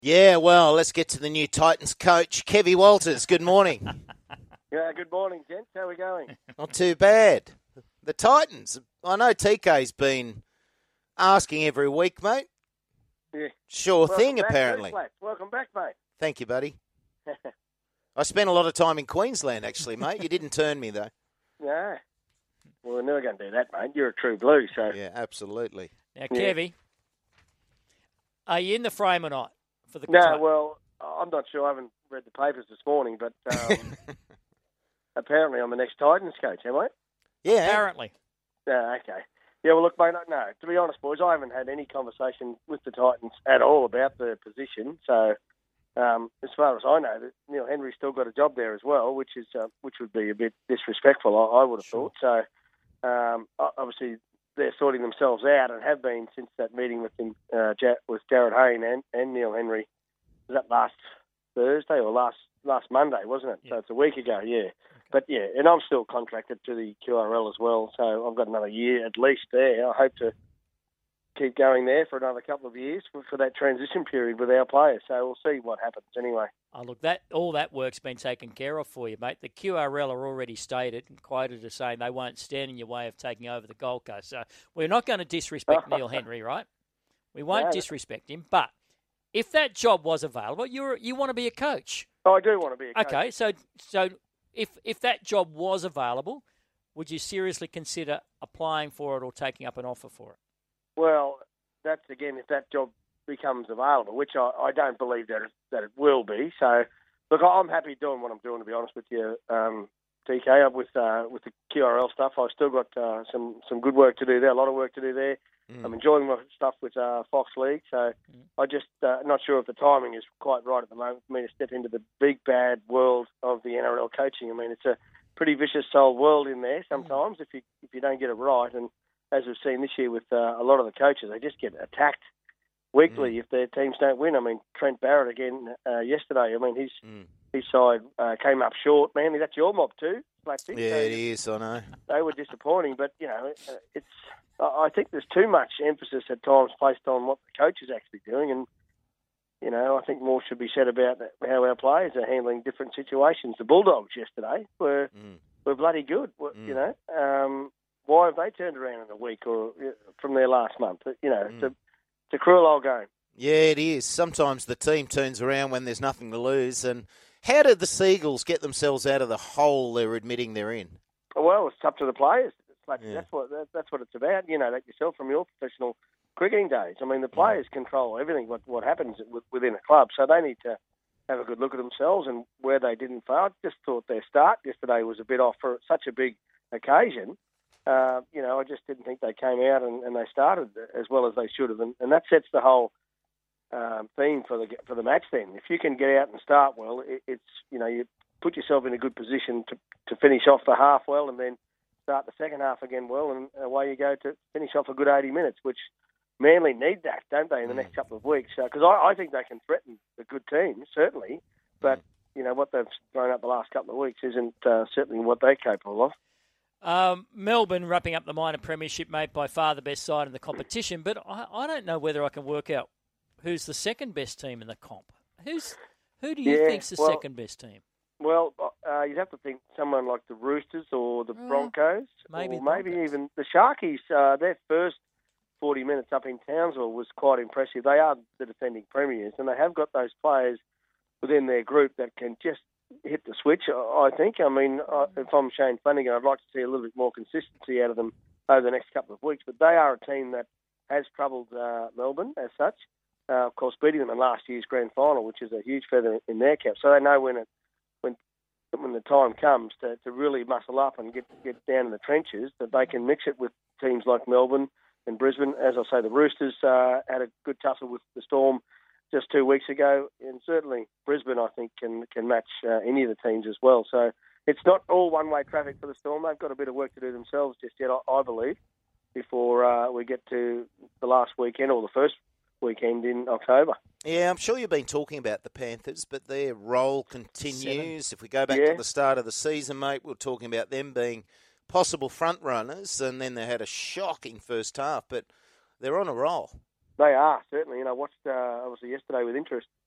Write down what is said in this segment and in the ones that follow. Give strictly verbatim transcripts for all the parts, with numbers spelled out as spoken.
Yeah, well, let's get to the new Titans coach, Kevy Walters. Good morning. Yeah, good morning, gents. How are we going? Not too bad. The Titans. I know T K's been asking every week, mate. Yeah. Sure Welcome thing, back, apparently. too, Flat. Welcome back, mate. Thank you, buddy. I spent a lot of time in Queensland, actually, mate. You didn't turn me, though. No. Well, we're never going to do that, mate. You're a true blue, so... Yeah, absolutely. Now, Yeah. Kevy, are you in the frame or not? For the No, Titans? well, I'm not sure. I haven't read the papers this morning, but um, apparently I'm the next Titans coach, am I? Yeah. Apparently. Yeah, okay. Yeah, well, look, mate, no. To be honest, boys, I haven't had any conversation with the Titans at all about the position. So, um, as far as I know, that Neil Henry's still got a job there as well, which is uh, which would be a bit disrespectful, I, I would have Sure. thought. So, um, o- obviously, they're sorting themselves out and have been since that meeting with him, uh, ja- with Jared Hayne and, and Neil Henry. Was that last Thursday or last last Monday, wasn't it? Yeah. So it's a week ago, yeah. But yeah, and I'm still contracted to the Q R L as well, so I've got another year at least there. I hope to keep going there for another couple of years for, for that transition period with our players. So we'll see what happens anyway. Oh, look, that all that work's been taken care of for you, mate. The Q R L are already stated and quoted as saying they won't stand in your way of taking over the Gold Coast. So we're not going to disrespect Neil Henry, right? We won't No. disrespect him. But if that job was available, you're you want to be a coach. Oh, I do want to be a coach. Okay, so so if if that job was available, would you seriously consider applying for it or taking up an offer for it? Well, that's again if that job becomes available, which I, I don't believe that it, that it will be. So, look, I'm happy doing what I'm doing. To be honest with you, um, T K, with uh, with the Q R L stuff, I've still got uh, some some good work to do there. A lot of work to do there. Mm. I'm enjoying my stuff with uh, Fox League, so Mm. I just uh, not sure if the timing is quite right at the moment for me to step into the big bad world of the N R L coaching. I mean, it's a pretty vicious soul world in there sometimes if you if you don't get it right. And as we've seen this year with uh, a lot of the coaches, they just get attacked weekly Mm. if their teams don't win. I mean, Trent Barrett again uh, yesterday. I mean, his Mm. his side uh, came up short. Man, that's your mob too, Flatsy. Yeah, So it is, I know. they were disappointing, but you know, uh, it's. I think there's too much emphasis at times placed on what the coach is actually doing, and you know, I think more should be said about how our players are handling different situations. The Bulldogs yesterday were Mm. were bloody good. You Mm. know, um, why have they turned around in a week or uh, from their last month? You know, it's, a, it's a cruel old game. Yeah, it is. Sometimes the team turns around when there's nothing to lose. And how did the Seagulls get themselves out of the hole they're admitting they're in? Well, it's up to the players. It's like, Yeah. That's what that, that's what it's about. You know that yourself from your professional cricketing days. I mean, the players control everything what what happens with, within a club, so they need to have a good look at themselves and where they didn't fail. I just thought their start yesterday was a bit off for such a big occasion. Uh, you know, I just didn't think they came out and, and they started as well as they should have, and, and that sets the whole um, theme for the for the match. Then, if you can get out and start well, it, it's you know you put yourself in a good position to to finish off the half well, and then start the second half again well, and away you go to finish off a good eighty minutes, which Manly need that, don't they, in the next couple of weeks? Because I, I think they can threaten the good teams, certainly, but you know what they've thrown up the last couple of weeks isn't uh, certainly what they're capable of. Um, Melbourne wrapping up the minor premiership, mate, by far the best side in the competition, but I, I don't know whether I can work out who's the second best team in the comp. Who's Who do you Yeah, think's the well, second best team? Well, uh, you'd have to think someone like the Roosters or the Mm, Broncos, maybe or the maybe Broncos. even the Sharkies. Uh, their first forty minutes up in Townsville was quite impressive. They are the defending premiers, and they have got those players within their group that can just hit the switch, I think. I mean, uh, if I'm Shane Flanagan, I'd like to see a little bit more consistency out of them over the next couple of weeks. But they are a team that has troubled uh, Melbourne as such. Uh, of course, beating them in last year's grand final, which is a huge feather in their cap. So they know when it when when the time comes to, to really muscle up and get get down in the trenches, that they can mix it with teams like Melbourne and Brisbane. As I say, the Roosters uh, had a good tussle with the Storm just two weeks ago, and certainly Brisbane, I think, can can match uh, any of the teams as well. So it's not all one-way traffic for the Storm. They've got a bit of work to do themselves just yet, I, I believe, before uh, we get to the last weekend or the first weekend in October. Yeah, I'm sure you've been talking about the Panthers, but their role continues. Seven. If we go back Yeah. to the start of the season, mate, we were talking about them being possible front runners, and then they had a shocking first half, but they're on a roll. They are, certainly. You know, I watched uh, obviously yesterday with interest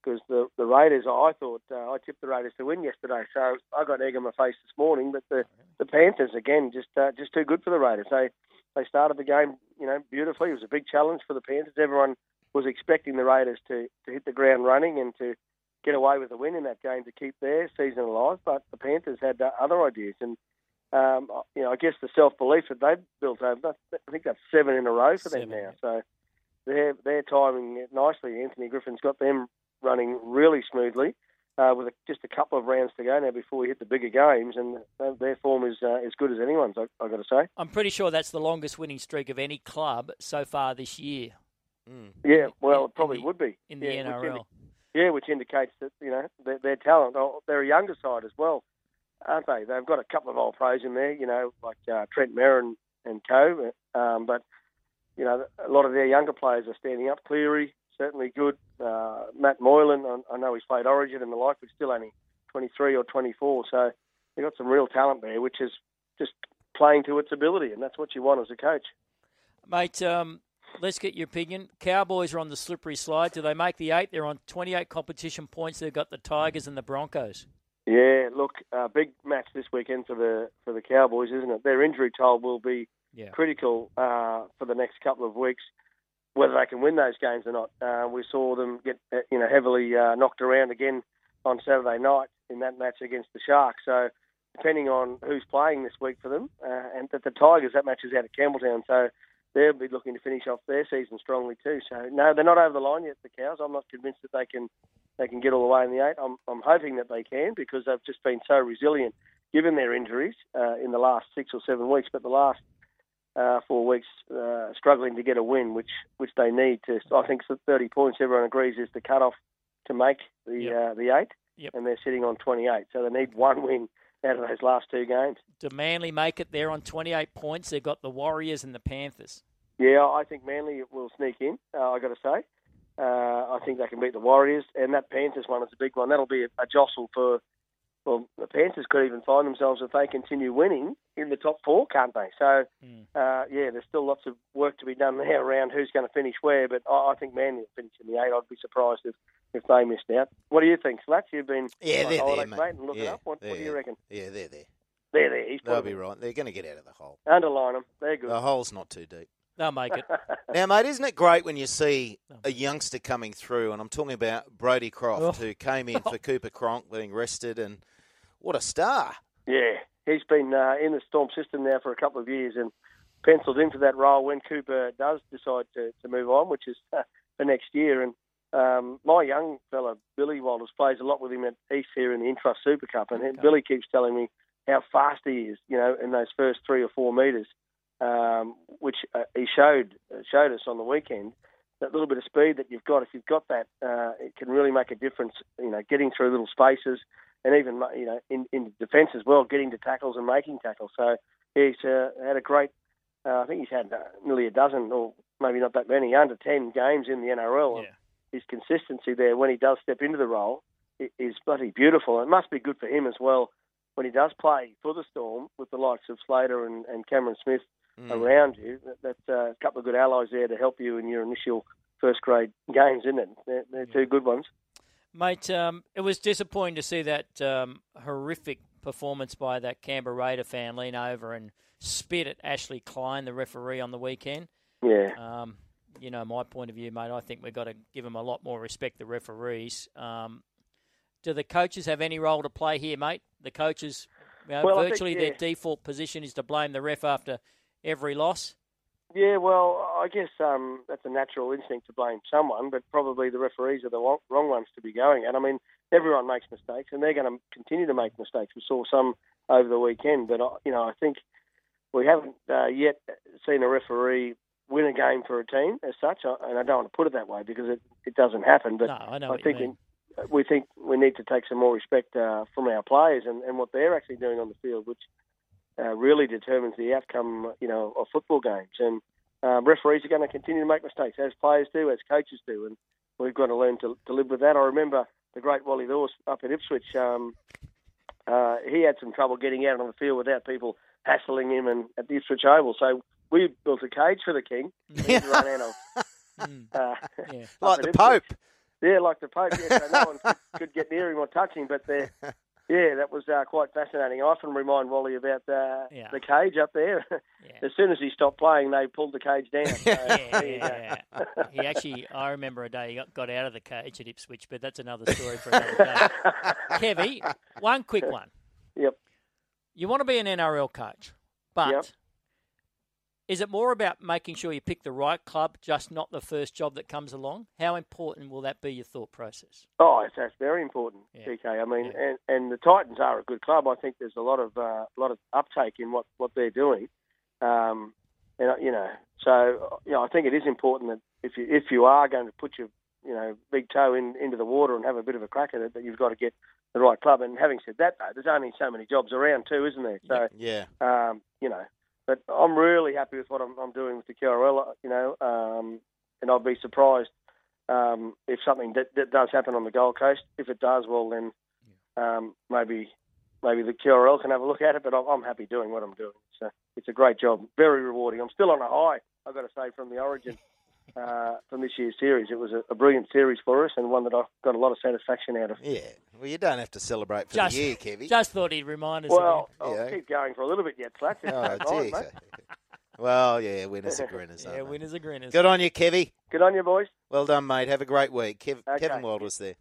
because the the Raiders, I thought, uh, I tipped the Raiders to win yesterday, so I got egg on my face this morning. But the, the Panthers, again, just uh, just too good for the Raiders. They they started the game, you know, beautifully. It was a big challenge for the Panthers. Everyone was expecting the Raiders to, to hit the ground running and to get away with a win in that game to keep their season alive. But the Panthers had uh, other ideas, and um, you know, I guess the self-belief that they've built over, I think that's seven in a row for them Seven, now. So they're they're timing it nicely. Anthony Griffin's got them running really smoothly uh, with a, just a couple of rounds to go now before we hit the bigger games, and uh, their form is uh, as good as anyone's, I, I've got to say. I'm pretty sure that's the longest winning streak of any club so far this year. Mm. Yeah, well, in, it probably the, would be. In the yeah, N R L. Which indi- yeah, which indicates that, you know, their, their talent. Oh, they're a younger side as well, aren't they? They've got a couple of old pros in there, you know, like uh, Trent Merrin and co. Um, but, you know, a lot of their younger players are standing up. Cleary, certainly good. Uh, Matt Moylan, I, I know he's played Origin and the like, but still only twenty-three or twenty-four. So they've got some real talent there, which is just playing to its ability, and that's what you want as a coach. Mate, um, let's get your opinion. Cowboys are on the slippery slide. Do they make the eight? They're on twenty-eight competition points. They've got the Tigers and the Broncos. Yeah, look, uh, big match this weekend for the for the Cowboys, isn't it? Their injury toll will be yeah. critical uh, for the next couple of weeks, whether they can win those games or not. Uh, we saw them get uh, you know heavily uh, knocked around again on Saturday night in that match against the Sharks. So depending on who's playing this week for them, uh, and that the Tigers, that match is out of Campbelltown, so they'll be looking to finish off their season strongly too. So no, they're not over the line yet, the Cows. I'm not convinced that they can they can get all the way in the eight. I'm I'm hoping that they can, because they've just been so resilient given their injuries uh, in the last six or seven weeks. But the last uh, four weeks uh, struggling to get a win, which which they need to. I think thirty points, everyone agrees, is the cut-off to make the yep. uh, the eight, yep. and they're sitting on twenty-eight. So they need one win out of those last two games. Do Manly make it there on twenty-eight points? They've got the Warriors and the Panthers. Yeah, I think Manly will sneak in, uh, I've got to say. Uh, I think they can beat the Warriors, and that Panthers one is a big one. That'll be a, a jostle for, well, the Panthers could even find themselves, if they continue winning, in the top four, can't they? So, mm. uh, yeah, there's still lots of work to be done there around who's going to finish where, but I, I think Manly will finish in the eight. I'd be surprised if, if they missed out. What do you think, Slats? You've been yeah, they're there, mate. And look yeah, it up. What, what do you reckon? Yeah, they're there. They're there. He's They'll be right. They're going to get out of the hole. Underline them. They're good. The hole's not too deep. They'll make it. Now, mate, isn't it great when you see a youngster coming through, and I'm talking about Brodie Croft, oh. who came in for Cooper Cronk being rested, and what a star. Yeah, he's been uh, in the Storm system now for a couple of years and penciled into that role when Cooper does decide to, to move on, which is uh, for next year. And um, my young fella, Billy Walters, plays a lot with him at East here in the Intrust Super Cup, and okay. Billy keeps telling me how fast he is, you know, in those first three or four metres. Um, which uh, he showed uh, showed us on the weekend. That little bit of speed that you've got, if you've got that, uh, it can really make a difference. You know, getting through little spaces, and even you know in, in defence as well, getting to tackles and making tackles. So he's uh, had a great. Uh, I think he's had uh, nearly a dozen, or maybe not that many, under ten games in the N R L. Yeah. His consistency there when he does step into the role is bloody beautiful. It must be good for him as well when he does play for the Storm with the likes of Slater and, and Cameron Smith. Mm. Around you, that, that's uh, a couple of good allies there to help you in your initial first grade games, isn't it? They're, they're yeah. two good ones. Mate, um, it was disappointing to see that um, horrific performance by that Canberra Raider fan lean over and spit at Ashley Klein, the referee, on the weekend. Yeah. Um, you know, my point of view, mate, I think we've got to give them a lot more respect, the referees. Um, do the coaches have any role to play here, mate? The coaches, you know, well, virtually think, yeah. their default position is to blame the ref after every loss? Yeah, well, I guess um, that's a natural instinct to blame someone, but probably the referees are the wrong, wrong ones to be going at. I mean, everyone makes mistakes, and they're going to continue to make mistakes. We saw some over the weekend, but, you know, I think we haven't uh, yet seen a referee win a game for a team as such, and I don't want to put it that way because it, it doesn't happen, but no, I, know I what think you mean. we, we think we need to take some more respect uh, from our players and, and what they're actually doing on the field, which Uh, really determines the outcome, you know, of football games. And uh, referees are going to continue to make mistakes, as players do, as coaches do, and we've got to learn to, to live with that. I remember the great Wally Lewis up at Ipswich. Um, uh, he had some trouble getting out on the field without people hassling him and at the Ipswich Oval. So we built a cage for the King. He had to run out of. uh, yeah. Like the Pope. Yeah, like the Pope. Yeah, so no one could, could get near him or touch him. But they're, yeah, that was uh, quite fascinating. I often remind Wally about uh, Yeah. the cage up there. Yeah. As soon as he stopped playing, they pulled the cage down. So, Yeah, there you go. yeah, yeah. He actually, I remember a day he got, got out of the cage at Ipswich, but that's another story for another day. Kevy, one quick one. Yep. You want to be an N R L coach, but Yep. is it more about making sure you pick the right club, just not the first job that comes along? How important will that be, your thought process? Oh, it's, that's very important, Yeah. P K. I mean, Yeah. and, and the Titans are a good club. I think there's a lot of uh, lot of uptake in what, what they're doing. Um, and uh, you know, so you know, I think it is important that if you if you are going to put your you know big toe in into the water and have a bit of a crack at it, that you've got to get the right club. And having said that, though, there's only so many jobs around too, isn't there? So Yeah. um, you know, but I'm really happy with what I'm, I'm doing with the Q R L. You know, um, and I'd be surprised um, if something that, that does happen on the Gold Coast. If it does, well then um, maybe maybe the Q R L can have a look at it. But I'm, I'm happy doing what I'm doing. So it's a great job, very rewarding. I'm still on a high, I've got to say, from the Origin. Uh, from this year's series. It was a, a brilliant series for us and one that I've got a lot of satisfaction out of. Yeah. Well, you don't have to celebrate for Just, the year, Kevy. just thought he'd remind us Well, again. I'll Yeah. keep going for a little bit yet, Slat. Oh, geez. Well, yeah, winners are grinners, aren't Yeah, they? winners are grinners. Good on you, Kevy. Good on you, boys. Well done, mate. Have a great week. Kev- Okay. Kevin Wild was there.